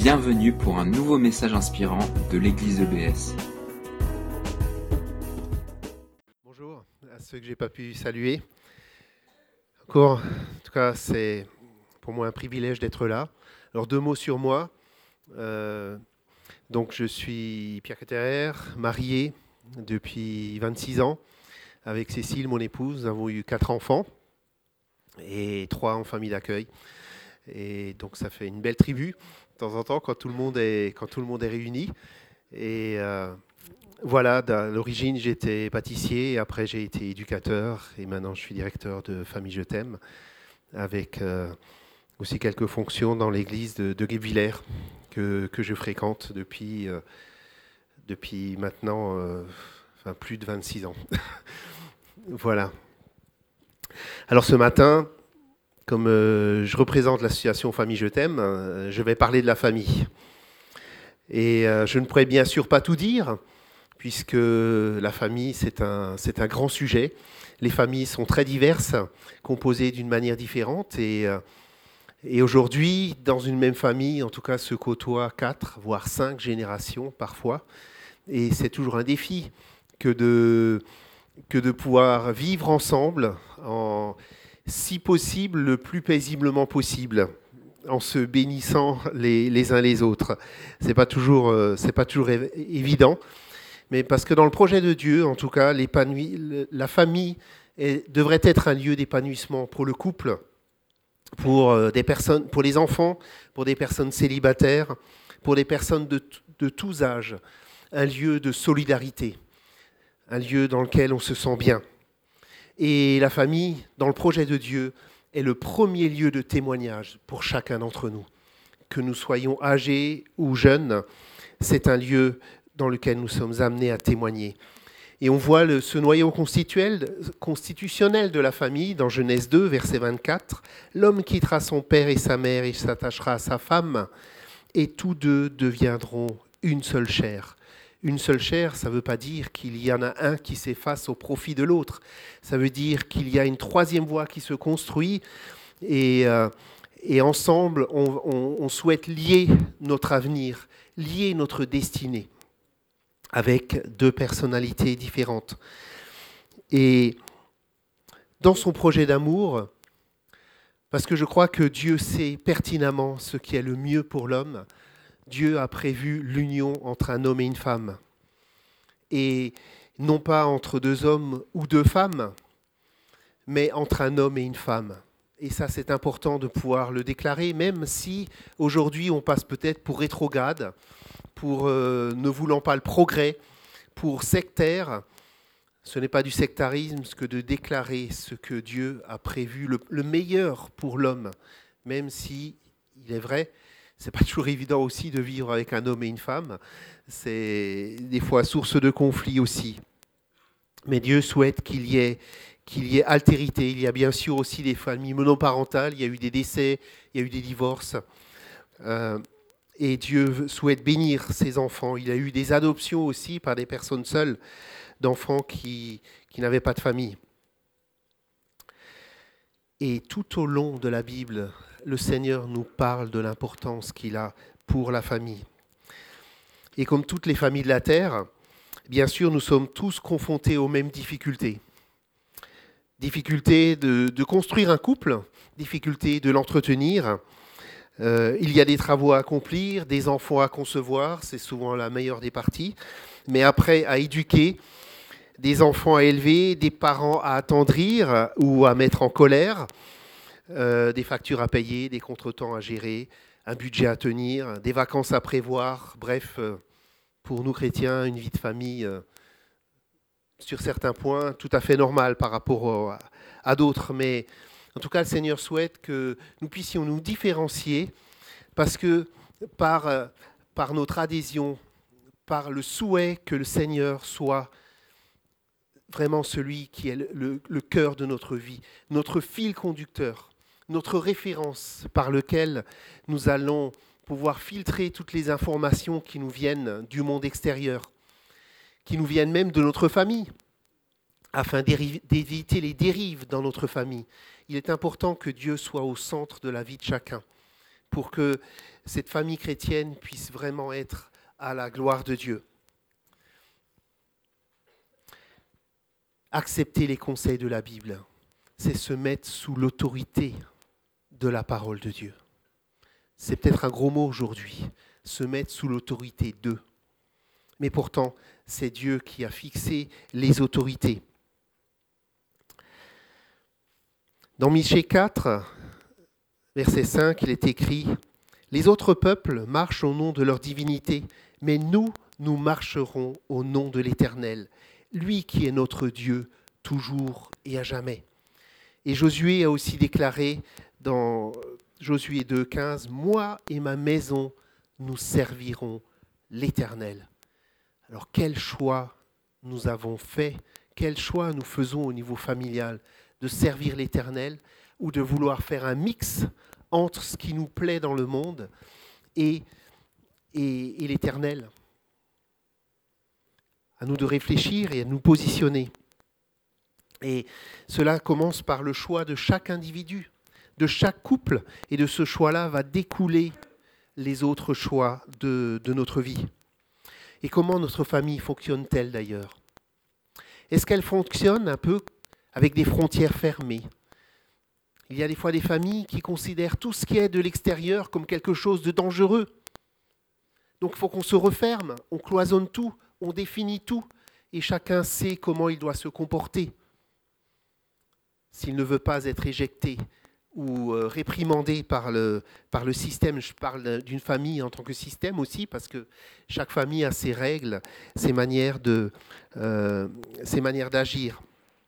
Bienvenue pour un nouveau message inspirant de l'Église EBS. Bonjour à ceux que je n'ai pas pu saluer. Encore, en tout cas, c'est pour moi un privilège d'être là. Alors, 2 mots sur moi. Donc, je suis Pierre Ketterer, marié depuis 26 ans avec Cécile, mon épouse. Nous avons eu 4 enfants et 3 en famille d'accueil. Et donc, ça fait une belle tribu de temps en temps quand tout le monde est réuni. Et voilà, à l'origine, j'étais pâtissier, après j'ai été éducateur et maintenant je suis directeur de Famille Je t'aime, avec aussi quelques fonctions dans l'église de Guebwiller que je fréquente depuis maintenant plus de 26 ans. Voilà. Alors ce matin, comme je représente l'association Famille Je t'aime, je vais parler de la famille. Et je ne pourrais bien sûr pas tout dire, puisque la famille, c'est un grand sujet. Les familles sont très diverses, composées d'une manière différente. Et aujourd'hui, dans une même famille, en tout cas, se côtoient 4, voire 5 générations parfois. Et c'est toujours un défi que de pouvoir vivre ensemble, si possible, le plus paisiblement possible, en se bénissant les uns les autres. C'est pas toujours évident. Mais parce que dans le projet de Dieu, en tout cas, la famille devrait être un lieu d'épanouissement pour le couple, pour les enfants, pour des personnes célibataires, pour des personnes de tous âges. Un lieu de solidarité, un lieu dans lequel on se sent bien. Et la famille, dans le projet de Dieu, est le premier lieu de témoignage pour chacun d'entre nous. Que nous soyons âgés ou jeunes, c'est un lieu dans lequel nous sommes amenés à témoigner. Et on voit ce noyau constitutionnel de la famille dans Genèse 2, verset 24. « L'homme quittera son père et sa mère et s'attachera à sa femme, et tous deux deviendront une seule chair. » Une seule chair, ça ne veut pas dire qu'il y en a un qui s'efface au profit de l'autre. Ça veut dire qu'il y a une troisième voie qui se construit et ensemble, on souhaite lier notre avenir, lier notre destinée avec 2 personnalités différentes. Et dans son projet d'amour, parce que je crois que Dieu sait pertinemment ce qui est le mieux pour l'homme, Dieu a prévu l'union entre un homme et une femme. Et non pas entre 2 hommes ou 2 femmes, mais entre un homme et une femme. Et ça, c'est important de pouvoir le déclarer, même si aujourd'hui on passe peut-être pour rétrograde, pour ne voulant pas le progrès, pour sectaire. Ce n'est pas du sectarisme que de déclarer ce que Dieu a prévu, le meilleur pour l'homme, même si, il est vrai, ce n'est pas toujours évident aussi de vivre avec un homme et une femme. C'est des fois source de conflit aussi. Mais Dieu souhaite qu'il y ait altérité. Il y a bien sûr aussi des familles monoparentales, il y a eu des décès, il y a eu des divorces. Et Dieu souhaite bénir ses enfants. Il y a eu des adoptions aussi par des personnes seules, d'enfants qui n'avaient pas de famille. Et tout au long de la Bible, le Seigneur nous parle de l'importance qu'il a pour la famille. Et comme toutes les familles de la terre, bien sûr, nous sommes tous confrontés aux mêmes difficultés. Difficulté de construire un couple, difficulté de l'entretenir. Il y a des travaux à accomplir, des enfants à concevoir, c'est souvent la meilleure des parties. Mais après, à éduquer, des enfants à élever, des parents à attendrir ou à mettre en colère, des factures à payer, des contretemps à gérer, un budget à tenir, des vacances à prévoir. Bref, pour nous chrétiens, une vie de famille, sur certains points, tout à fait normale par rapport à d'autres. Mais en tout cas, le Seigneur souhaite que nous puissions nous différencier parce que par notre adhésion, par le souhait que le Seigneur soit vraiment celui qui est le cœur de notre vie, notre fil conducteur, notre référence par lequel nous allons pouvoir filtrer toutes les informations qui nous viennent du monde extérieur, qui nous viennent même de notre famille, afin d'éviter les dérives dans notre famille. Il est important que Dieu soit au centre de la vie de chacun, pour que cette famille chrétienne puisse vraiment être à la gloire de Dieu. Accepter les conseils de la Bible, c'est se mettre sous l'autorité de la parole de Dieu. C'est peut-être un gros mot aujourd'hui, se mettre sous l'autorité d'eux. Mais pourtant, c'est Dieu qui a fixé les autorités. Dans Michée 4, verset 5, il est écrit « Les autres peuples marchent au nom de leur divinité, mais nous marcherons au nom de l'Éternel, lui qui est notre Dieu, toujours et à jamais. » Et Josué a aussi déclaré dans Josué 2,15 « Moi et ma maison, nous servirons l'Éternel. » Alors quel choix nous avons fait, quel choix nous faisons au niveau familial, de servir l'Éternel ou de vouloir faire un mix entre ce qui nous plaît dans le monde et l'Éternel. À nous de réfléchir et à nous positionner. Et cela commence par le choix de chaque individu, de chaque couple, et de ce choix-là va découler les autres choix de notre vie. Et comment notre famille fonctionne-t-elle d'ailleurs ? Est-ce qu'elle fonctionne un peu avec des frontières fermées ? Il y a des fois des familles qui considèrent tout ce qui est de l'extérieur comme quelque chose de dangereux. Donc il faut qu'on se referme, on cloisonne tout, on définit tout, et chacun sait comment il doit se comporter. S'il ne veut pas être éjecté ou réprimandé par le système, je parle d'une famille en tant que système aussi, parce que chaque famille a ses règles, ses manières d'agir.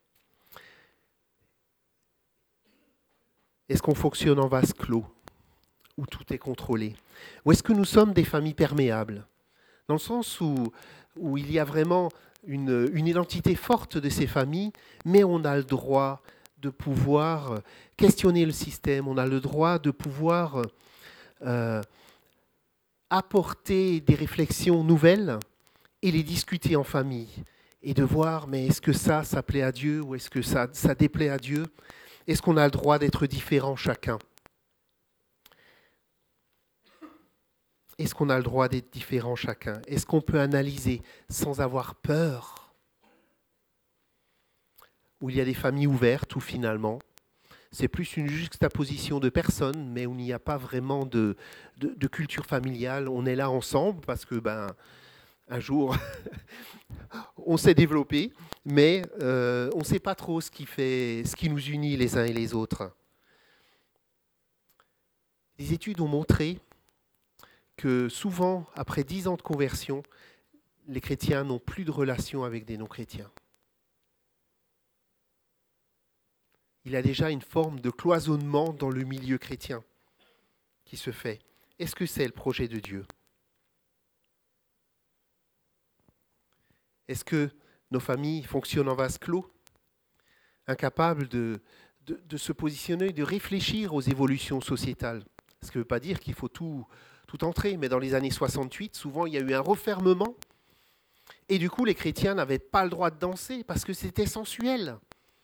Est-ce qu'on fonctionne en vase clos, où tout est contrôlé ? Ou est-ce que nous sommes des familles perméables ? Dans le sens où il y a vraiment une identité forte de ces familles, mais on a le droit de pouvoir questionner le système, on a le droit de pouvoir apporter des réflexions nouvelles et les discuter en famille. Et de voir, mais est-ce que ça plaît à Dieu ou est-ce que ça déplaît à Dieu ? Est-ce qu'on a le droit d'être différents chacun ? Est-ce qu'on a le droit d'être différents chacun ? Est-ce qu'on peut analyser sans avoir peur ? Où il y a des familles ouvertes, où finalement, c'est plus une juxtaposition de personnes, mais où il n'y a pas vraiment de culture familiale. On est là ensemble parce que, un jour, on s'est développé, mais on ne sait pas trop ce qui nous unit les uns et les autres. Les études ont montré que souvent, après 10 ans de conversion, les chrétiens n'ont plus de relation avec des non-chrétiens. Il y a déjà une forme de cloisonnement dans le milieu chrétien qui se fait. Est-ce que c'est le projet de Dieu ? Est-ce que nos familles fonctionnent en vase clos, incapables de se positionner, de réfléchir aux évolutions sociétales ? Ce qui ne veut pas dire qu'il faut tout entrer, mais dans les années 68, souvent il y a eu un refermement, et du coup les chrétiens n'avaient pas le droit de danser parce que c'était sensuel.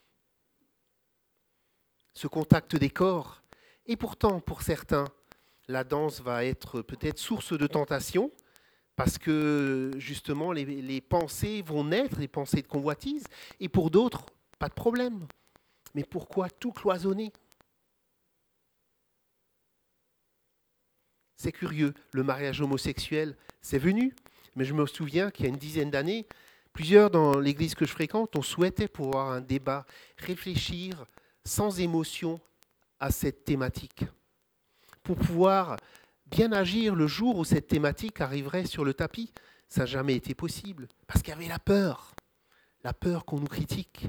Ce contact des corps. Et pourtant, pour certains, la danse va être peut-être source de tentation, parce que justement, les pensées vont naître, les pensées de convoitise, et pour d'autres, pas de problème. Mais pourquoi tout cloisonner ? C'est curieux, le mariage homosexuel, c'est venu, mais je me souviens qu'il y a une dizaine d'années, plusieurs dans l'église que je fréquente, on souhaitait pouvoir un débat, réfléchir sans émotion à cette thématique, pour pouvoir bien agir le jour où cette thématique arriverait sur le tapis. Ça n'a jamais été possible, parce qu'il y avait la peur qu'on nous critique,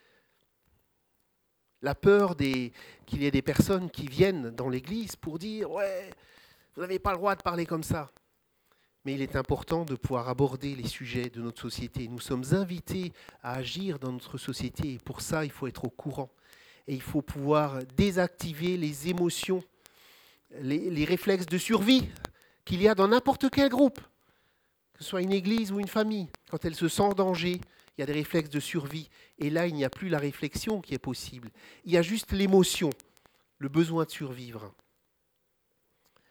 la peur qu'il y ait des personnes qui viennent dans l'église pour dire « ouais, vous n'avez pas le droit de parler comme ça ». Mais il est important de pouvoir aborder les sujets de notre société. Nous sommes invités à agir dans notre société, et pour ça, il faut être au courant. Et il faut pouvoir désactiver les émotions, les réflexes de survie qu'il y a dans n'importe quel groupe, que ce soit une église ou une famille. Quand elle se sent en danger, il y a des réflexes de survie. Et là, il n'y a plus la réflexion qui est possible. Il y a juste l'émotion, le besoin de survivre.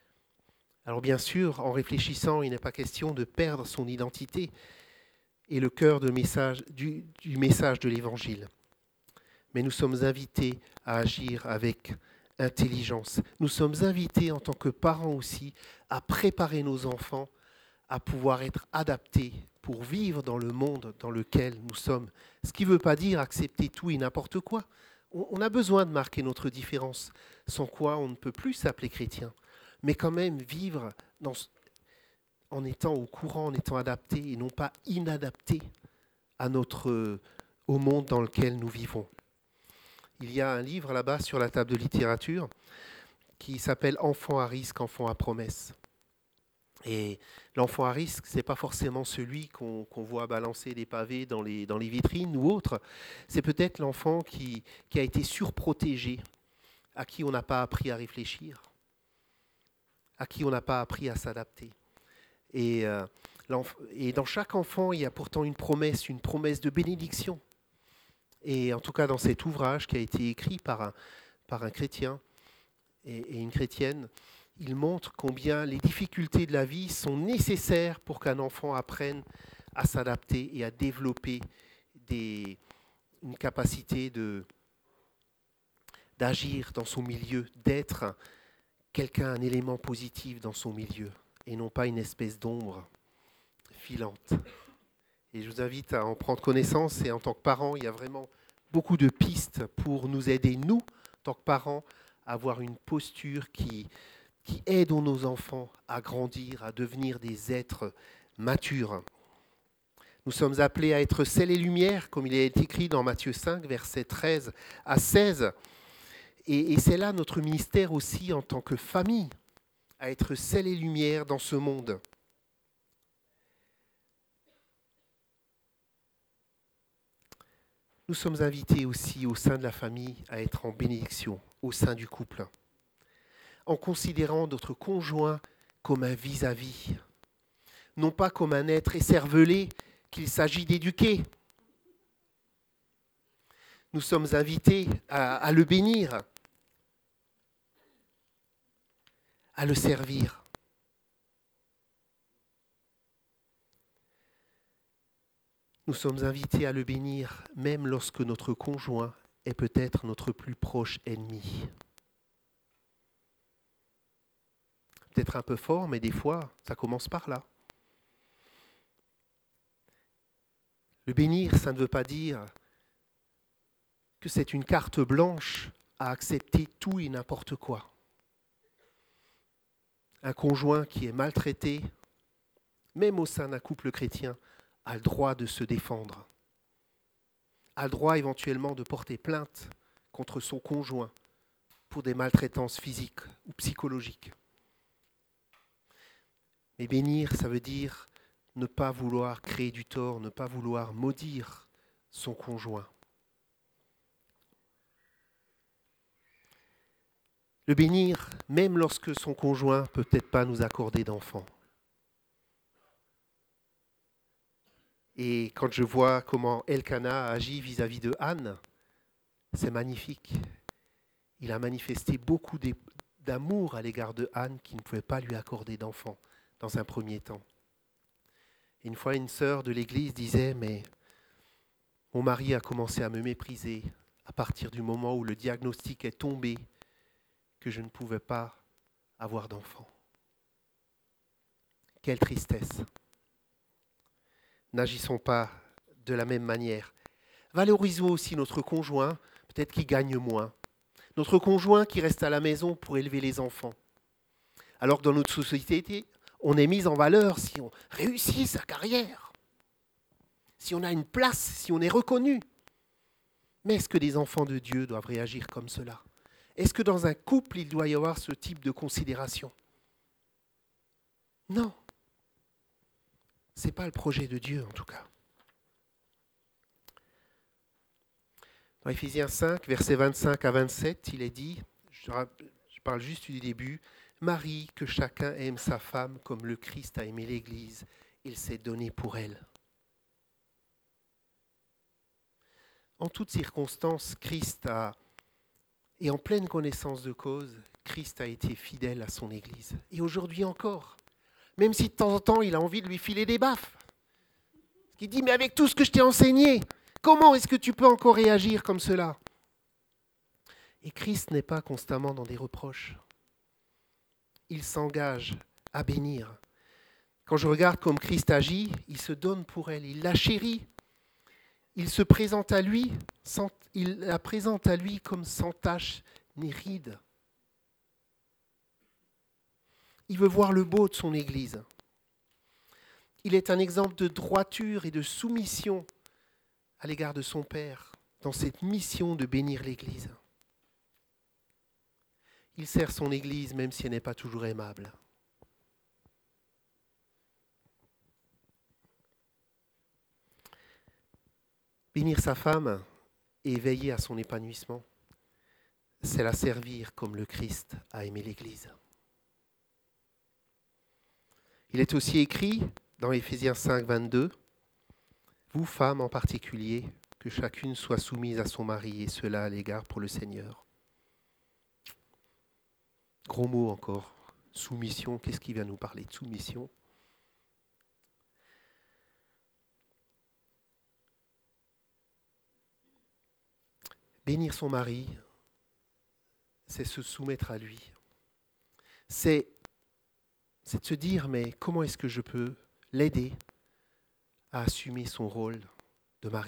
Alors bien sûr, en réfléchissant, il n'est pas question de perdre son identité et le cœur du message de l'Évangile. Mais nous sommes invités à agir avec intelligence. Nous sommes invités en tant que parents aussi à préparer nos enfants à pouvoir être adaptés pour vivre dans le monde dans lequel nous sommes. Ce qui ne veut pas dire accepter tout et n'importe quoi. On a besoin de marquer notre différence, sans quoi on ne peut plus s'appeler chrétien. Mais quand même vivre en étant au courant, en étant adapté et non pas inadapté au monde dans lequel nous vivons. Il y a un livre là-bas sur la table de littérature qui s'appelle Enfant à risque, enfant à promesse. Et l'enfant à risque, ce n'est pas forcément celui qu'on voit balancer des pavés dans les vitrines ou autre. C'est peut-être l'enfant qui a été surprotégé, à qui on n'a pas appris à réfléchir, à qui on n'a pas appris à s'adapter. Et dans chaque enfant, il y a pourtant une promesse de bénédiction. Et en tout cas, dans cet ouvrage qui a été écrit par un chrétien et une chrétienne, il montre combien les difficultés de la vie sont nécessaires pour qu'un enfant apprenne à s'adapter et à développer une capacité d'agir dans son milieu, d'être quelqu'un, un élément positif dans son milieu, et non pas une espèce d'ombre filante. Et je vous invite à en prendre connaissance, et en tant que parents, il y a vraiment beaucoup de pistes pour nous aider, nous, en tant que parents, à avoir une posture qui aide nos enfants à grandir, à devenir des êtres matures. Nous sommes appelés à être sel et lumière, comme il est écrit dans Matthieu 5, versets 13 à 16. Et c'est là notre ministère aussi en tant que famille, à être sel et lumière dans ce monde. Nous sommes invités aussi au sein de la famille à être en bénédiction, au sein du couple, en considérant notre conjoint comme un vis-à-vis, non pas comme un être écervelé qu'il s'agit d'éduquer. Nous sommes invités à le bénir, à le servir. Nous sommes invités à le bénir même lorsque notre conjoint est peut-être notre plus proche ennemi. Peut-être un peu fort, mais des fois, ça commence par là. Le bénir, ça ne veut pas dire que c'est une carte blanche à accepter tout et n'importe quoi. Un conjoint qui est maltraité, même au sein d'un couple chrétien, a le droit de se défendre, a le droit éventuellement de porter plainte contre son conjoint pour des maltraitances physiques ou psychologiques. Mais bénir, ça veut dire ne pas vouloir créer du tort, ne pas vouloir maudire son conjoint. Le bénir, même lorsque son conjoint ne peut peut-être pas nous accorder d'enfants. Et quand je vois comment Elkana agit vis-à-vis de Anne, c'est magnifique. Il a manifesté beaucoup d'amour à l'égard de Anne qui ne pouvait pas lui accorder d'enfants dans un premier temps. Une fois, une sœur de l'église disait « Mais mon mari a commencé à me mépriser à partir du moment où le diagnostic est tombé que je ne pouvais pas avoir d'enfants. » Quelle tristesse. N'agissons pas de la même manière. Valorisons aussi notre conjoint, peut-être qui gagne moins. Notre conjoint qui reste à la maison pour élever les enfants. Alors que dans notre société, on est mis en valeur si on réussit sa carrière, si on a une place, si on est reconnu. Mais est-ce que des enfants de Dieu doivent réagir comme cela ? Est-ce que dans un couple, il doit y avoir ce type de considération ? Non. Ce n'est pas le projet de Dieu, en tout cas. Dans Éphésiens 5, versets 25 à 27, il est dit, je parle juste du début, « Marie, que chacun aime sa femme comme le Christ a aimé l'Église, il s'est donné pour elle. » En toutes circonstances, et en pleine connaissance de cause, Christ a été fidèle à son Église. Et aujourd'hui encore. Même si de temps en temps, il a envie de lui filer des baffes. Il dit, mais avec tout ce que je t'ai enseigné, comment est-ce que tu peux encore réagir comme cela ? Et Christ n'est pas constamment dans des reproches. Il s'engage à bénir. Quand je regarde comme Christ agit, il se donne pour elle, il la chérit. Il se présente à lui, il la présente à lui comme sans tache ni ride. Il veut voir le beau de son Église. Il est un exemple de droiture et de soumission à l'égard de son Père dans cette mission de bénir l'Église. Il sert son Église même si elle n'est pas toujours aimable. Bénir sa femme et veiller à son épanouissement, c'est la servir comme le Christ a aimé l'Église. Il est aussi écrit dans Éphésiens 5, 22, « Vous, femmes en particulier, que chacune soit soumise à son mari, et cela à l'égard pour le Seigneur. » Gros mot encore, soumission, qu'est-ce qui vient nous parler de soumission ? Bénir son mari, c'est se soumettre à lui. C'est de se dire, mais comment est-ce que je peux l'aider à assumer son rôle de mari ?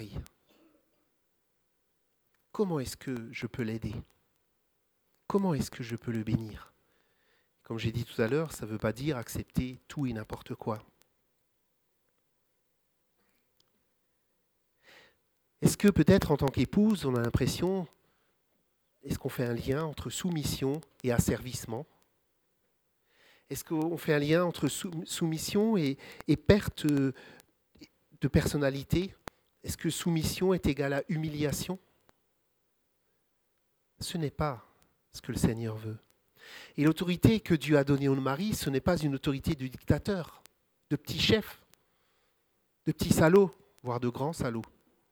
Comment est-ce que je peux l'aider ? Comment est-ce que je peux le bénir ? Comme j'ai dit tout à l'heure, ça ne veut pas dire accepter tout et n'importe quoi. Est-ce que peut-être en tant qu'épouse, on a l'impression, est-ce qu'on fait un lien entre soumission et asservissement ? Est-ce qu'on fait un lien entre soumission et perte de personnalité ? Est-ce que soumission est égale à humiliation ? Ce n'est pas ce que le Seigneur veut. Et l'autorité que Dieu a donnée au mari, ce n'est pas une autorité de dictateur, de petit chef, de petit salaud, voire de grand salaud.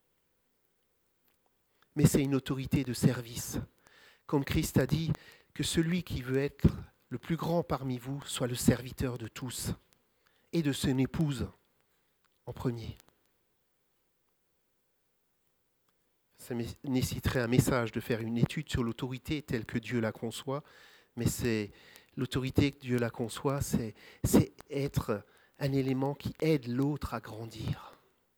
Mais c'est une autorité de service. Comme Christ a dit, que celui qui veut être le plus grand parmi vous soit le serviteur de tous et de son épouse en premier. Ça nécessiterait un message de faire une étude sur l'autorité telle que Dieu la conçoit, mais c'est l'autorité que Dieu la conçoit, c'est être un élément qui aide l'autre à grandir.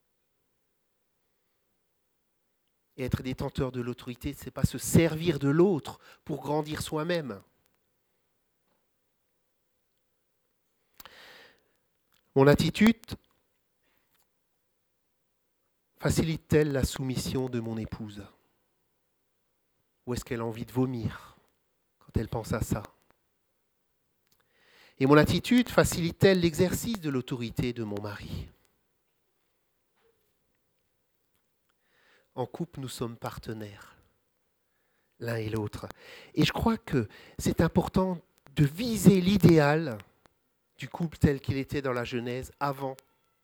Et être détenteur de l'autorité, ce n'est pas se servir de l'autre pour grandir soi-même. Mon attitude facilite-t-elle la soumission de mon épouse ? Ou est-ce qu'elle a envie de vomir quand elle pense à ça ? Et mon attitude facilite-t-elle l'exercice de l'autorité de mon mari ? En couple, nous sommes partenaires, l'un et l'autre. Et je crois que c'est important de viser l'idéal du couple tel qu'il était dans la Genèse avant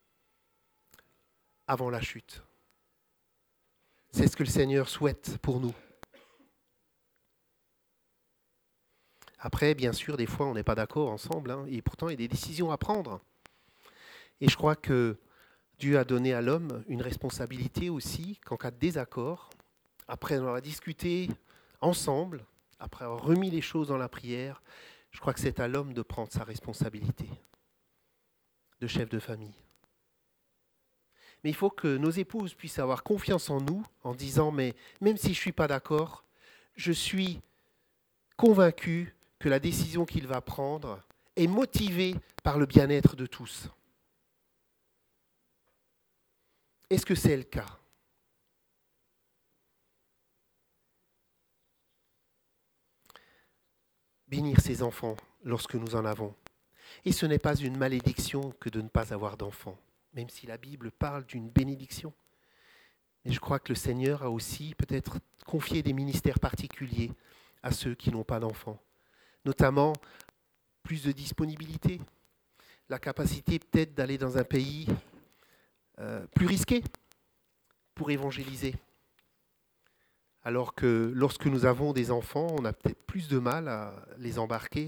la chute. C'est ce que le Seigneur souhaite pour nous. Après, bien sûr, des fois, on n'est pas d'accord ensemble, et pourtant, il y a des décisions à prendre. Et je crois que Dieu a donné à l'homme une responsabilité aussi qu'en cas de désaccord, après avoir discuté ensemble, après avoir remis les choses dans la prière, je crois que c'est à l'homme de prendre sa responsabilité de chef de famille. Mais il faut que nos épouses puissent avoir confiance en nous en disant, mais même si je ne suis pas d'accord, je suis convaincu que la décision qu'il va prendre est motivée par le bien-être de tous. Est-ce que c'est le cas ? Bénir ses enfants lorsque nous en avons. Et ce n'est pas une malédiction que de ne pas avoir d'enfants, même si la Bible parle d'une bénédiction. Mais je crois que le Seigneur a aussi peut-être confié des ministères particuliers à ceux qui n'ont pas d'enfants. Notamment, plus de disponibilité, la capacité peut-être d'aller dans un pays plus risqué pour évangéliser. Alors que lorsque nous avons des enfants, on a peut-être plus de mal à les embarquer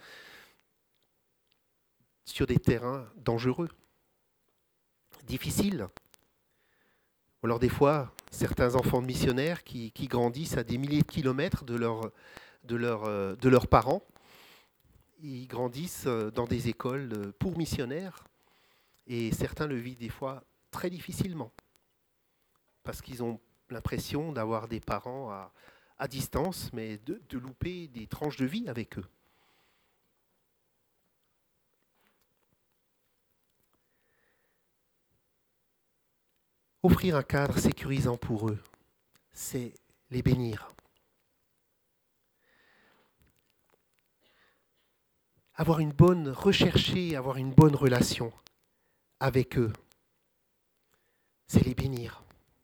sur des terrains dangereux, difficiles. Ou alors des fois, certains enfants de missionnaires qui grandissent à des milliers de kilomètres de leurs parents, ils grandissent dans des écoles pour missionnaires et certains le vivent des fois très difficilement parce qu'ils ont l'impression d'avoir des parents à distance, mais de louper des tranches de vie avec eux. Offrir un cadre sécurisant pour eux, c'est les bénir. Rechercher, avoir une bonne relation avec eux, c'est les bénir.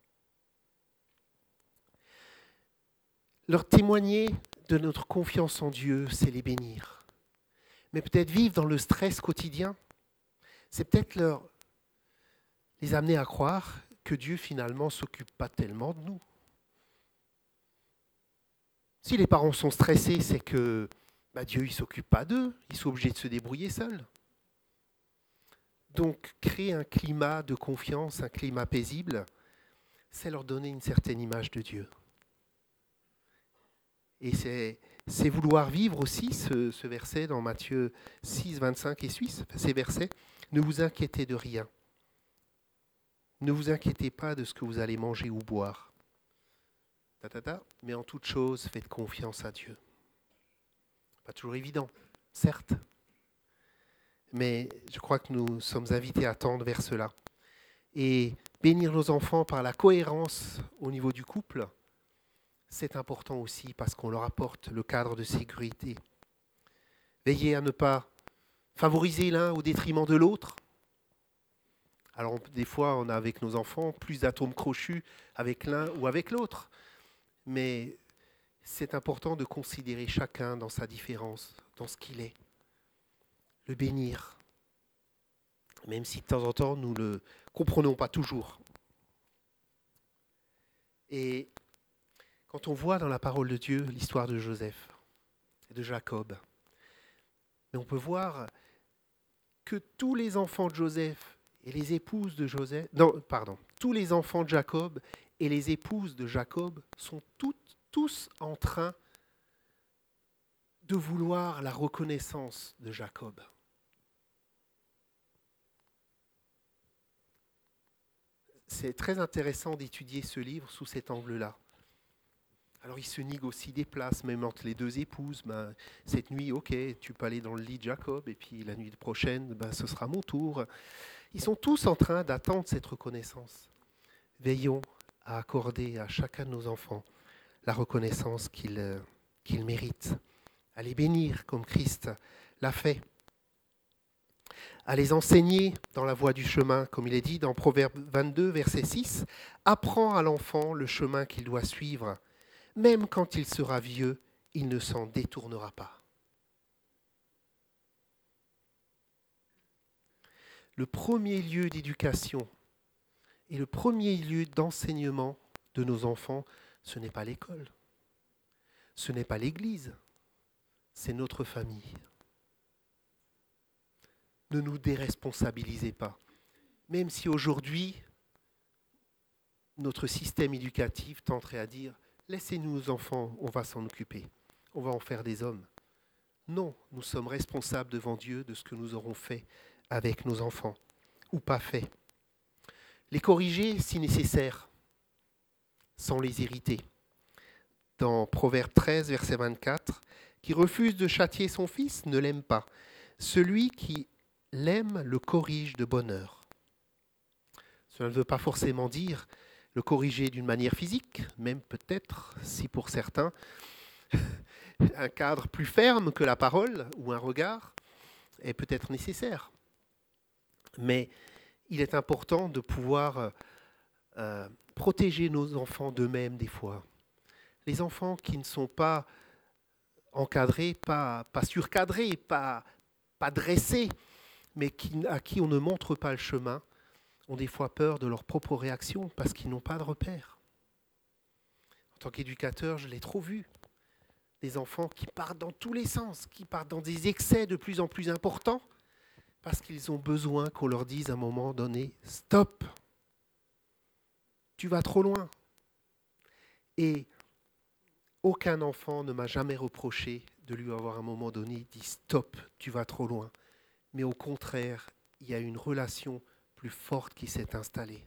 Leur témoigner de notre confiance en Dieu, c'est les bénir. Mais peut-être vivre dans le stress quotidien, c'est peut-être les amener à croire que Dieu finalement ne s'occupe pas tellement de nous. Si les parents sont stressés, c'est que Dieu ne s'occupe pas d'eux, ils sont obligés de se débrouiller seuls. Donc créer un climat de confiance, un climat paisible, c'est leur donner une certaine image de Dieu. Et c'est vouloir vivre aussi ce verset dans Matthieu 6, 25 et 6, ces versets. Ne vous inquiétez de rien. Ne vous inquiétez pas de ce que vous allez manger ou boire. Mais en toute chose, faites confiance à Dieu. Pas toujours évident, certes. Mais je crois que nous sommes invités à tendre vers cela. Et bénir nos enfants par la cohérence au niveau du couple, c'est important aussi parce qu'on leur apporte le cadre de sécurité. Veillez à ne pas favoriser l'un au détriment de l'autre. Alors des fois, on a avec nos enfants plus d'atomes crochus avec l'un ou avec l'autre. Mais c'est important de considérer chacun dans sa différence, dans ce qu'il est. Le bénir, même si de temps en temps, nous ne le comprenons pas toujours. Et quand on voit dans la parole de Dieu l'histoire de Joseph et de Jacob, mais on peut voir que tous les enfants de Joseph et les épouses de Joseph, tous les enfants de Jacob et les épouses de Jacob sont tous en train de vouloir la reconnaissance de Jacob. C'est très intéressant d'étudier ce livre sous cet angle-là. Alors il se négocie des places, même entre les deux épouses. Cette nuit, ok, tu peux aller dans le lit de Jacob, et puis la nuit prochaine, ce sera mon tour. Ils sont tous en train d'attendre cette reconnaissance. Veillons à accorder à chacun de nos enfants la reconnaissance qu'ils méritent, à les bénir comme Christ l'a fait, à les enseigner dans la voie du chemin, comme il est dit dans Proverbe 22, verset 6, « Apprends à l'enfant le chemin qu'il doit suivre, même quand il sera vieux, il ne s'en détournera pas. » Le premier lieu d'éducation et le premier lieu d'enseignement de nos enfants, ce n'est pas l'école, ce n'est pas l'église, c'est notre famille. Ne nous déresponsabilisez pas. Même si aujourd'hui, notre système éducatif tenterait à dire « Laissez-nous nos enfants, on va s'en occuper, on va en faire des hommes ». Non, nous sommes responsables devant Dieu de ce que nous aurons fait avec nos enfants, ou pas fait. Les corriger si nécessaire, sans les irriter. Dans Proverbe 13, verset 24, « Qui refuse de châtier son fils ne l'aime pas. Celui qui l'aime le corrige de bonne heure. » Cela ne veut pas forcément dire le corriger d'une manière physique, même peut-être, si pour certains, un cadre plus ferme que la parole ou un regard est peut-être nécessaire. Mais il est important de pouvoir protéger nos enfants d'eux-mêmes des fois. Les enfants qui ne sont pas encadrés, pas surcadrés, pas dressés, mais à qui on ne montre pas le chemin, ont des fois peur de leur propre réaction parce qu'ils n'ont pas de repère. tant qu'éducateur, je l'ai trop vu. Des enfants qui partent dans tous les sens, qui partent dans des excès de plus en plus importants, parce qu'ils ont besoin qu'on leur dise à un moment donné, stop, tu vas trop loin. Et aucun enfant ne m'a jamais reproché de lui avoir à un moment donné dit stop, tu vas trop loin. Mais au contraire, il y a une relation plus forte qui s'est installée.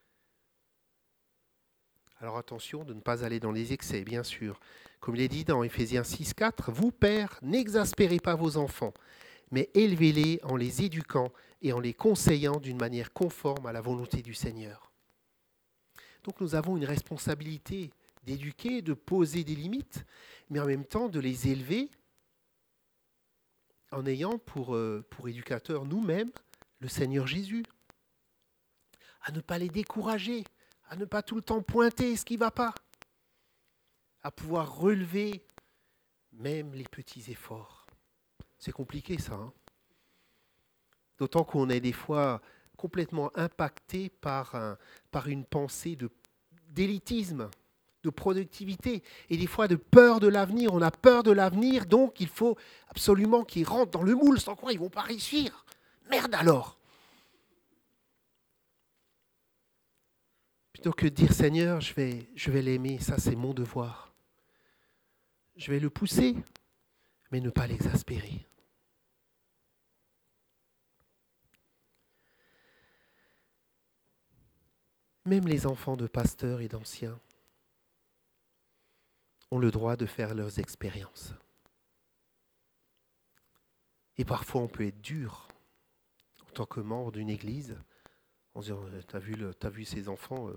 Alors attention de ne pas aller dans les excès, bien sûr. Comme il est dit dans Éphésiens 6,4, vous, pères, n'exaspérez pas vos enfants, mais élevez-les en les éduquant et en les conseillant d'une manière conforme à la volonté du Seigneur. Donc nous avons une responsabilité d'éduquer, de poser des limites, mais en même temps de les élever en ayant pour éducateur nous-mêmes le Seigneur Jésus. À ne pas les décourager, à ne pas tout le temps pointer ce qui ne va pas, à pouvoir relever même les petits efforts. C'est compliqué ça, hein. D'autant qu'on est des fois complètement impacté par une pensée d'élitisme, de productivité, et des fois de peur de l'avenir. On a peur de l'avenir, donc il faut absolument qu'ils rentrent dans le moule, sans quoi ils ne vont pas réussir. Merde alors! Plutôt que de dire Seigneur, je vais l'aimer, ça c'est mon devoir. Je vais le pousser, mais ne pas l'exaspérer. Même les enfants de pasteurs et d'anciens ont le droit de faire leurs expériences. Et parfois on peut être dur en tant que membre d'une église en disant t'as vu ces enfants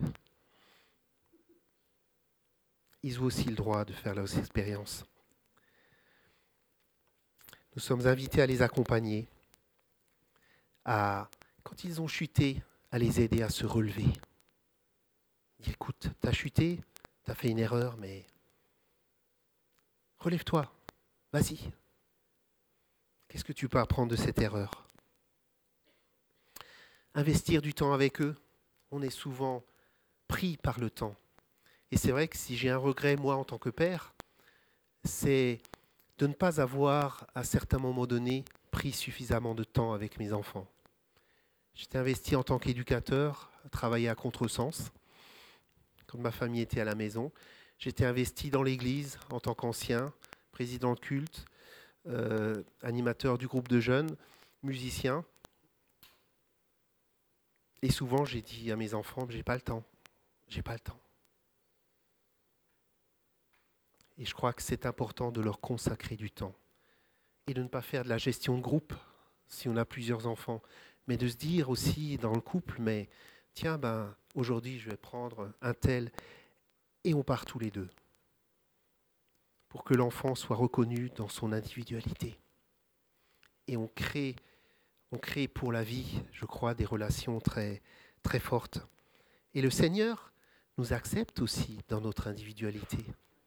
ils ont aussi le droit de faire leurs expériences. Nous sommes invités à les accompagner, quand ils ont chuté, à les aider à se relever. Dire, écoute, t'as chuté, t'as fait une erreur, mais relève-toi, vas-y. Qu'est-ce que tu peux apprendre de cette erreur ? Investir du temps avec eux, on est souvent pris par le temps. Et c'est vrai que si j'ai un regret, moi, en tant que père, c'est de ne pas avoir, à certains moments donnés, pris suffisamment de temps avec mes enfants. J'étais investi en tant qu'éducateur, à travailler à contresens, quand ma famille était à la maison. J'étais investi dans l'église en tant qu'ancien, président de culte, animateur du groupe de jeunes, musicien. Et souvent, j'ai dit à mes enfants, j'ai pas le temps. Et je crois que c'est important de leur consacrer du temps. Et de ne pas faire de la gestion de groupe, si on a plusieurs enfants. Mais de se dire aussi dans le couple, mais tiens, aujourd'hui, je vais prendre un tel, et on part tous les deux. Pour que l'enfant soit reconnu dans son individualité. Et on crée pour la vie, je crois, des relations très, très fortes. Et le Seigneur nous accepte aussi dans notre individualité.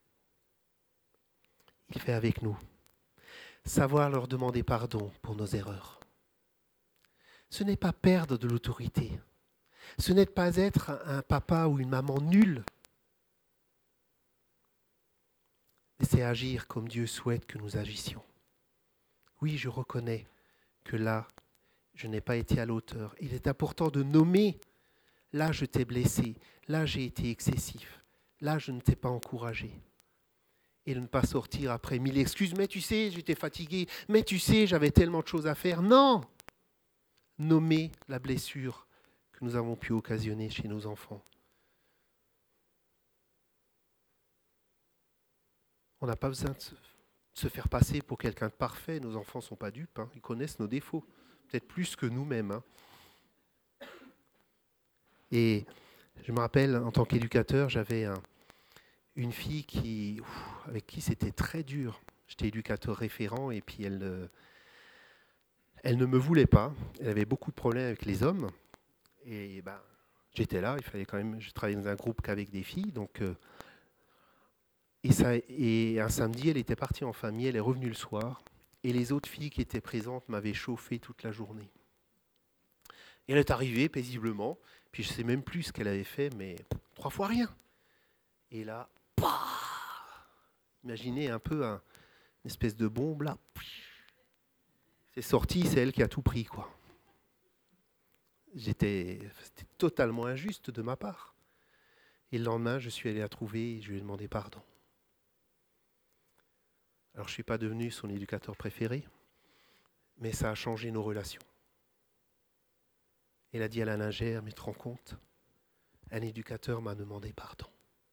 Il fait avec nous. Savoir leur demander pardon pour nos erreurs. Ce n'est pas perdre de l'autorité. Ce n'est pas être un papa ou une maman nul. Mais c'est agir comme Dieu souhaite que nous agissions. Oui, je reconnais que là, je n'ai pas été à la hauteur. Il est important de nommer. Là, je t'ai blessé. Là, j'ai été excessif. Là, je ne t'ai pas encouragé. Et de ne pas sortir après 1000 excuses. Mais tu sais, j'étais fatigué. Mais tu sais, j'avais tellement de choses à faire. Non! Nommer la blessure que nous avons pu occasionner chez nos enfants. On n'a pas besoin de se faire passer pour quelqu'un de parfait. Nos enfants ne sont pas dupes. Ils connaissent nos défauts. Peut-être plus que nous-mêmes. Et je me rappelle, en tant qu'éducateur, j'avais une fille avec qui c'était très dur. J'étais éducateur référent et puis elle ne me voulait pas. Elle avait beaucoup de problèmes avec les hommes. Et j'étais là, il fallait quand même. Je travaillais dans un groupe qu'avec des filles. Et un samedi, elle était partie en famille, elle est revenue le soir. Et les autres filles qui étaient présentes m'avaient chauffé toute la journée. Et elle est arrivée paisiblement. Puis je ne sais même plus ce qu'elle avait fait, mais 3 fois rien. Et là, Imaginez un peu une espèce de bombe là. C'est sorti, c'est elle qui a tout pris, quoi. C'était totalement injuste de ma part. Et le lendemain, je suis allé la trouver et je lui ai demandé pardon. Alors, je ne suis pas devenu son éducateur préféré, mais ça a changé nos relations. Elle a dit à la lingère, mais tu te rends compte, un éducateur m'a demandé pardon.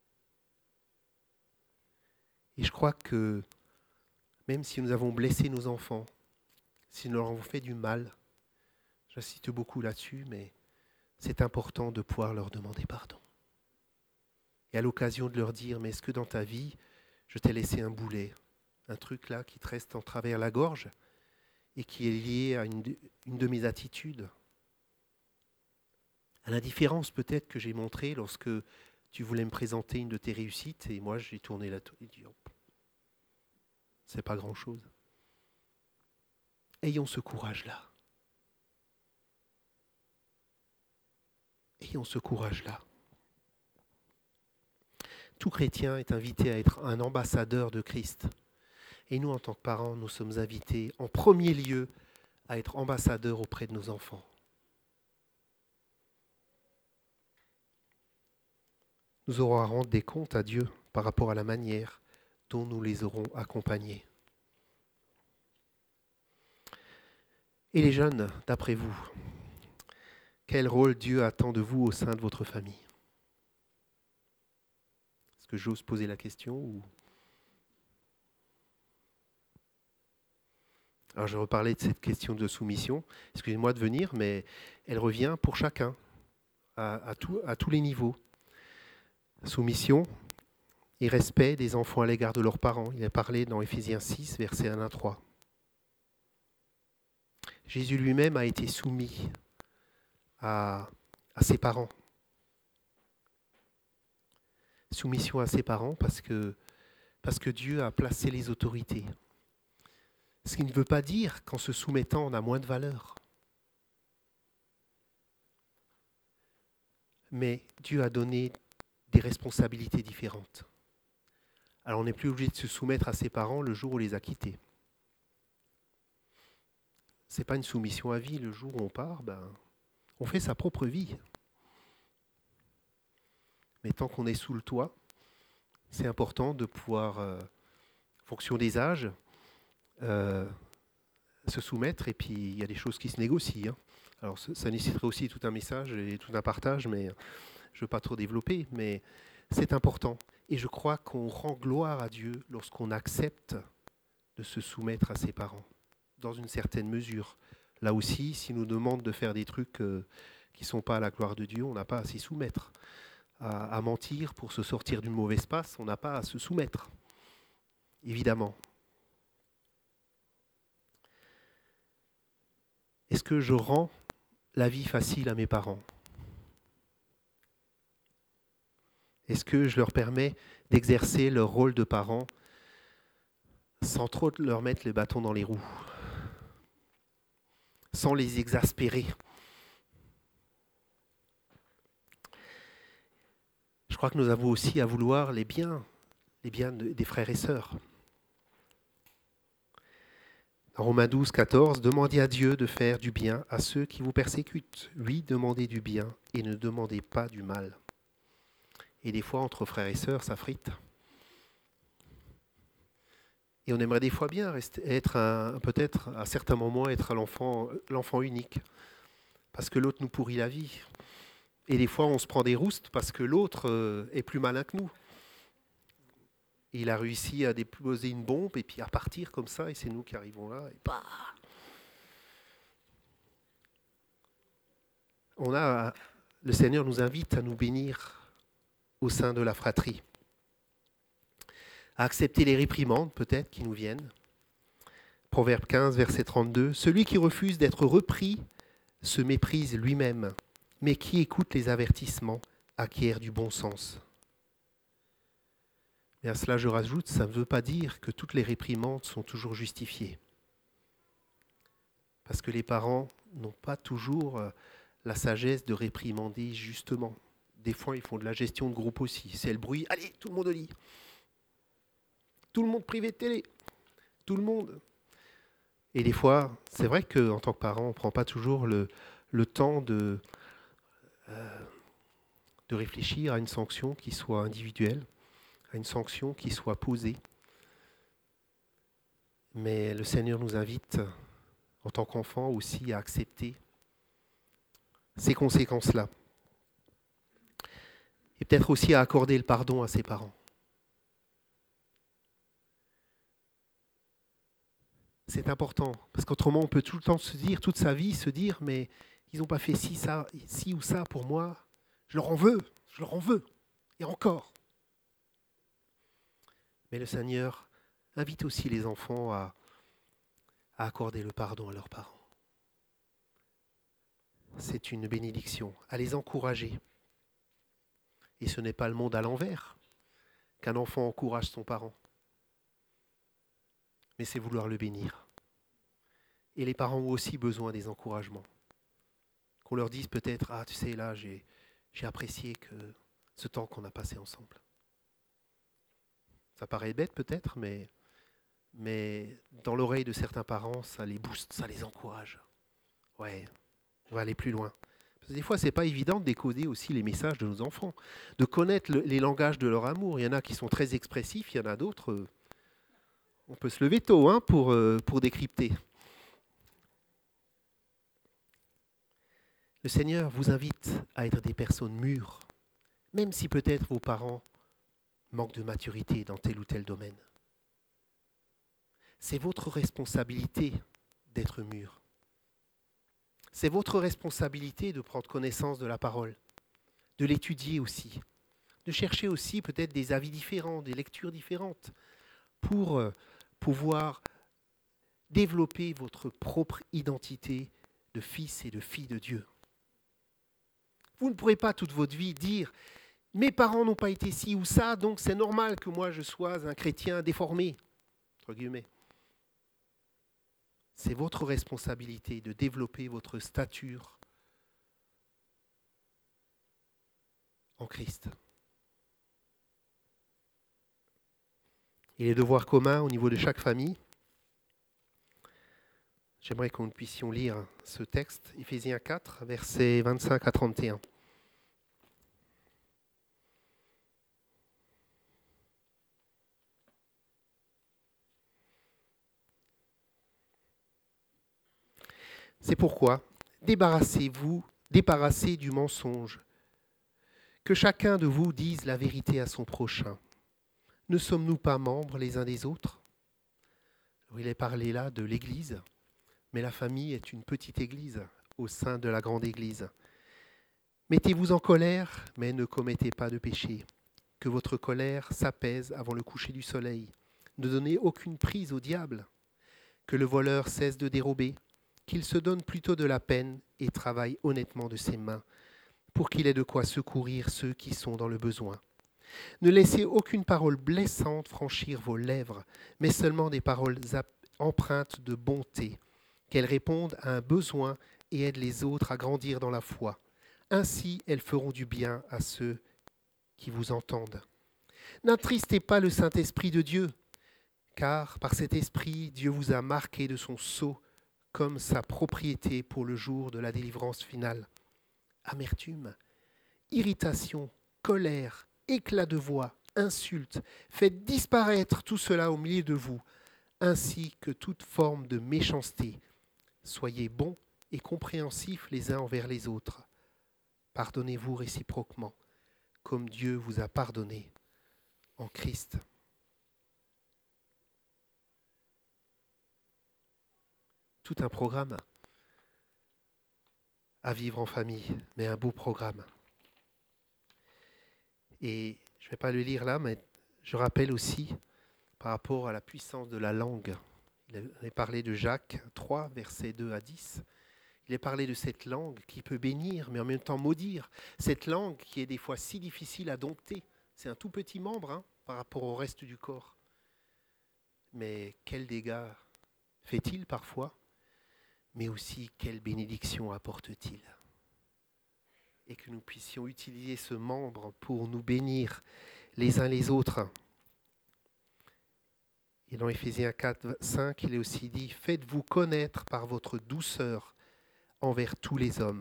Et je crois que même si nous avons blessé nos enfants, si nous leur avons fait du mal, j'insiste beaucoup là-dessus, mais c'est important de pouvoir leur demander pardon. Et à l'occasion de leur dire, mais est-ce que dans ta vie, je t'ai laissé un boulet, un truc là qui te reste en travers la gorge et qui est lié à une de mes attitudes, à l'indifférence peut-être que j'ai montrée lorsque tu voulais me présenter une de tes réussites et moi j'ai tourné la tête et dit, oh, c'est pas grand-chose. Ayons ce courage-là. Ayons ce courage-là. Tout chrétien est invité à être un ambassadeur de Christ. Et nous, en tant que parents, nous sommes invités en premier lieu à être ambassadeurs auprès de nos enfants. Nous aurons à rendre des comptes à Dieu par rapport à la manière dont nous les aurons accompagnés. Et les jeunes, d'après vous, quel rôle Dieu attend de vous au sein de votre famille ? Est-ce que j'ose poser la question ou... Alors je reparlais de cette question de soumission, excusez-moi de venir, mais elle revient pour chacun, à tous les niveaux. Soumission et respect des enfants à l'égard de leurs parents. Il est parlé dans Éphésiens 6, versets 1 à 3. Jésus lui-même a été soumis à ses parents. Soumission à ses parents parce que Dieu a placé les autorités. Ce qui ne veut pas dire qu'en se soumettant, on a moins de valeur. Mais Dieu a donné des responsabilités différentes. Alors on n'est plus obligé de se soumettre à ses parents le jour où on les a quittés. Ce n'est pas une soumission à vie. Le jour où on part, on fait sa propre vie. Mais tant qu'on est sous le toit, c'est important de pouvoir, en fonction des âges, se soumettre. Et puis il y a des choses qui se négocient. Alors ça nécessiterait aussi tout un message et tout un partage, mais je ne veux pas trop développer. Mais c'est important. Et je crois qu'on rend gloire à Dieu lorsqu'on accepte de se soumettre à ses parents, dans une certaine mesure. Là aussi, s'ils nous demandent de faire des trucs qui ne sont pas à la gloire de Dieu, on n'a pas à s'y soumettre. À mentir pour se sortir d'une mauvaise passe, on n'a pas à se soumettre, évidemment. Est-ce que je rends la vie facile à mes parents ? Est-ce que je leur permets d'exercer leur rôle de parents sans trop leur mettre les bâtons dans les roues, sans les exaspérer ? Je crois que nous avons aussi à vouloir les biens des frères et sœurs. Dans Romains 12, 14, demandez à Dieu de faire du bien à ceux qui vous persécutent. Oui, demandez du bien et ne demandez pas du mal. Et des fois, entre frères et sœurs, ça frite. Et on aimerait des fois bien peut-être à certains moments être l'enfant unique, parce que l'autre nous pourrit la vie. Et des fois, on se prend des roustes parce que l'autre est plus malin que nous. Il a réussi à déposer une bombe et puis à partir comme ça, et c'est nous qui arrivons là. Et le Seigneur nous invite à nous bénir au sein de la fratrie, à accepter les réprimandes peut-être qui nous viennent. Proverbe 15, verset 32, « Celui qui refuse d'être repris se méprise lui-même, mais qui écoute les avertissements acquiert du bon sens. » Et à cela je rajoute, ça ne veut pas dire que toutes les réprimandes sont toujours justifiées. Parce que les parents n'ont pas toujours la sagesse de réprimander justement. Des fois, ils font de la gestion de groupe aussi. C'est le bruit. Allez, tout le monde au lit. Tout le monde privé de télé. Tout le monde. Et des fois, c'est vrai qu'en tant que parent, on ne prend pas toujours le temps de réfléchir à une sanction qui soit individuelle, à une sanction qui soit posée. Mais le Seigneur nous invite, en tant qu'enfants aussi, à accepter ces conséquences-là. Et peut-être aussi à accorder le pardon à ses parents. C'est important, parce qu'autrement on peut tout le temps se dire, toute sa vie, se dire, mais ils n'ont pas fait ci ou ça pour moi, je leur en veux, et encore. Mais le Seigneur invite aussi les enfants à accorder le pardon à leurs parents. C'est une bénédiction, à les encourager. Et ce n'est pas le monde à l'envers qu'un enfant encourage son parent, mais c'est vouloir le bénir. Et les parents ont aussi besoin des encouragements. Qu'on leur dise peut-être, ah tu sais là j'ai apprécié ce temps qu'on a passé ensemble. Ça paraît bête peut-être, mais dans l'oreille de certains parents, ça les booste, ça les encourage. Ouais, on va aller plus loin. Parce que des fois, c'est pas évident de décoder aussi les messages de nos enfants, de connaître les langages de leur amour. Il y en a qui sont très expressifs, il y en a d'autres, on peut se lever tôt pour décrypter. Le Seigneur vous invite à être des personnes mûres, même si peut-être vos parents manquent de maturité dans tel ou tel domaine. C'est votre responsabilité d'être mûr. C'est votre responsabilité de prendre connaissance de la parole, de l'étudier aussi, de chercher aussi peut-être des avis différents, des lectures différentes, pour pouvoir développer votre propre identité de fils et de fille de Dieu. Vous ne pourrez pas toute votre vie dire « mes parents n'ont pas été ci ou ça, donc c'est normal que moi je sois un chrétien déformé ». Entre guillemets. C'est votre responsabilité de développer votre stature en Christ. Et les devoirs communs au niveau de chaque famille. J'aimerais que nous puissions lire ce texte, Éphésiens 4, versets 25 à 31. C'est pourquoi, débarrassez du mensonge, que chacun de vous dise la vérité à son prochain. Ne sommes-nous pas membres les uns des autres ? Il est parlé là de l'Église, mais la famille est une petite Église au sein de la grande Église. Mettez-vous en colère, mais ne commettez pas de péché. Que votre colère s'apaise avant le coucher du soleil. Ne donnez aucune prise au diable. Que le voleur cesse de dérober, qu'il se donne plutôt de la peine et travaille honnêtement de ses mains, pour qu'il ait de quoi secourir ceux qui sont dans le besoin. Ne laissez aucune parole blessante franchir vos lèvres, mais seulement des paroles empreintes de bonté, qu'elles répondent à un besoin et aident les autres à grandir dans la foi. Ainsi, elles feront du bien à ceux qui vous entendent. N'attristez pas le Saint-Esprit de Dieu, car par cet Esprit, Dieu vous a marqué de son sceau comme sa propriété pour le jour de la délivrance finale. Amertume, irritation, colère, éclat de voix, insultes, faites disparaître tout cela au milieu de vous, ainsi que toute forme de méchanceté. Soyez bons et compréhensifs les uns envers les autres. Pardonnez-vous réciproquement, comme Dieu vous a pardonné en Christ. Tout un programme à vivre en famille, mais un beau programme. Et je ne vais pas le lire là, mais je rappelle aussi par rapport à la puissance de la langue. Il est parlé de Jacques 3, versets 2 à 10. Il est parlé de cette langue qui peut bénir, mais en même temps maudire. Cette langue qui est des fois si difficile à dompter. C'est un tout petit membre par rapport au reste du corps. Mais quels dégâts fait-il parfois ? Mais aussi quelle bénédiction apporte-t-il ? et que nous puissions utiliser ce membre pour nous bénir les uns les autres. Et dans Éphésiens 4, 5, il est aussi dit « Faites-vous connaître par votre douceur envers tous les hommes. »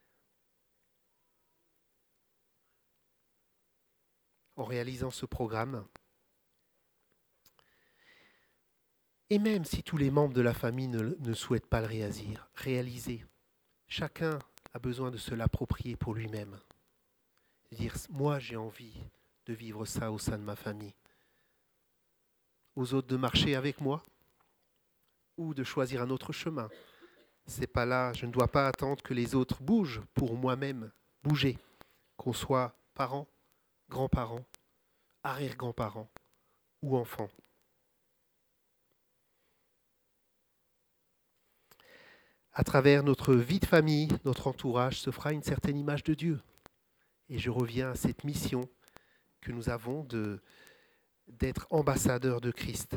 En réalisant ce programme, et même si tous les membres de la famille ne souhaitent pas le réaliser, chacun a besoin de se l'approprier pour lui-même. Dire « Moi, j'ai envie de vivre ça au sein de ma famille. » Aux autres de marcher avec moi ou de choisir un autre chemin. C'est pas là, je ne dois pas attendre que les autres bougent pour moi-même bouger, qu'on soit parents, grands-parents, arrière-grands-parents ou enfants. À travers notre vie de famille, notre entourage se fera une certaine image de Dieu. Et je reviens à cette mission que nous avons d'être ambassadeurs de Christ.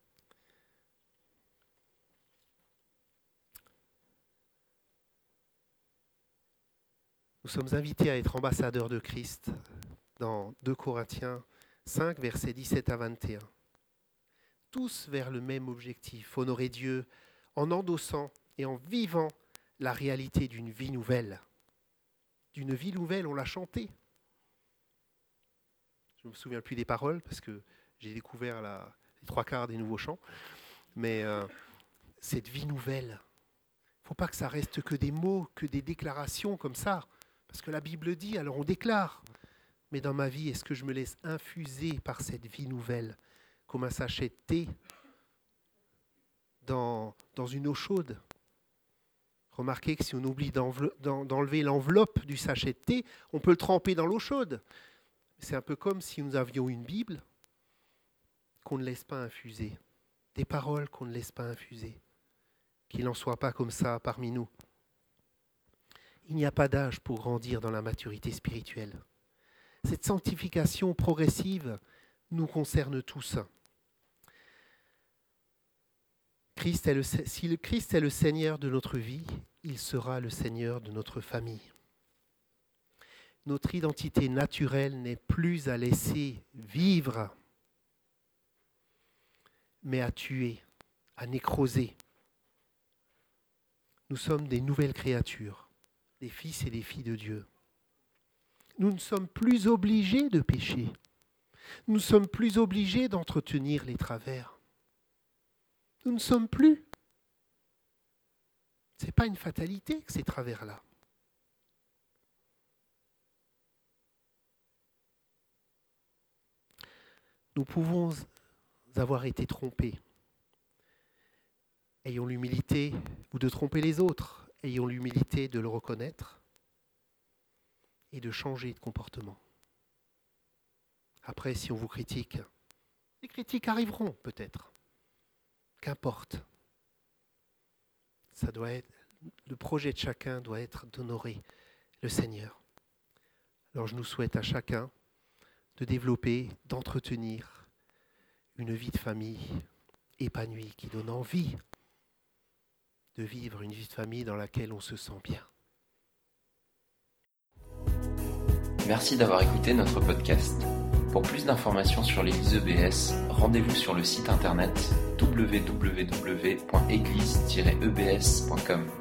Nous sommes invités à être ambassadeurs de Christ dans 2 Corinthiens 5, versets 17 à 21. Tous vers le même objectif, honorer Dieu en endossant et en vivant la réalité d'une vie nouvelle. D'une vie nouvelle, on l'a chanté. Je ne me souviens plus des paroles parce que j'ai découvert les 3/4 des nouveaux chants. Mais cette vie nouvelle, il ne faut pas que ça reste que des mots, que des déclarations comme ça. Parce que la Bible dit, alors on déclare. Mais dans ma vie, est-ce que je me laisse infuser par cette vie nouvelle comme un sachet de thé dans une eau chaude? Remarquez que si on oublie d'enlever l'enveloppe du sachet de thé, on peut le tremper dans l'eau chaude. C'est un peu comme si nous avions une Bible qu'on ne laisse pas infuser, des paroles qu'on ne laisse pas infuser, qu'il n'en soit pas comme ça parmi nous. Il n'y a pas d'âge pour grandir dans la maturité spirituelle. Cette sanctification progressive nous concerne tous. Si le Christ est le Seigneur de notre vie, il sera le Seigneur de notre famille. Notre identité naturelle n'est plus à laisser vivre, mais à tuer, à nécroser. Nous sommes des nouvelles créatures, des fils et des filles de Dieu. Nous ne sommes plus obligés de pécher. Nous ne sommes plus obligés d'entretenir les travers. Nous ne sommes plus. Ce n'est pas une fatalité que ces travers-là. Nous pouvons avoir été trompés. Ayons l'humilité, ou de tromper les autres, ayons l'humilité de le reconnaître et de changer de comportement. Après, si on vous critique, les critiques arriveront peut-être. Qu'importe. Le projet de chacun doit être d'honorer le Seigneur. Alors je nous souhaite à chacun de développer, d'entretenir une vie de famille épanouie qui donne envie de vivre une vie de famille dans laquelle on se sent bien. Merci d'avoir écouté notre podcast. Pour plus d'informations sur l'Église EBS, rendez-vous sur le site internet www.église-ebs.com.